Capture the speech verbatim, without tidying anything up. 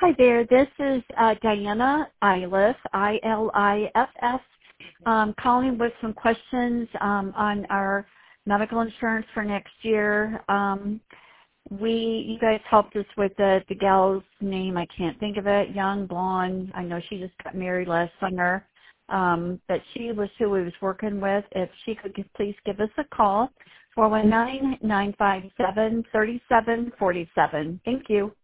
Hi there. This is uh, Diana Iliff, I L I F F, um, calling with some questions um, on our medical insurance for next year. Um, we, you guys helped us with the, the gal's name. I can't think of it. Young, blonde. I know she just got married last summer. Um, but she was who we was working with. If she could give, please give us a call, four one nine, nine five seven, three seven four seven. Thank you.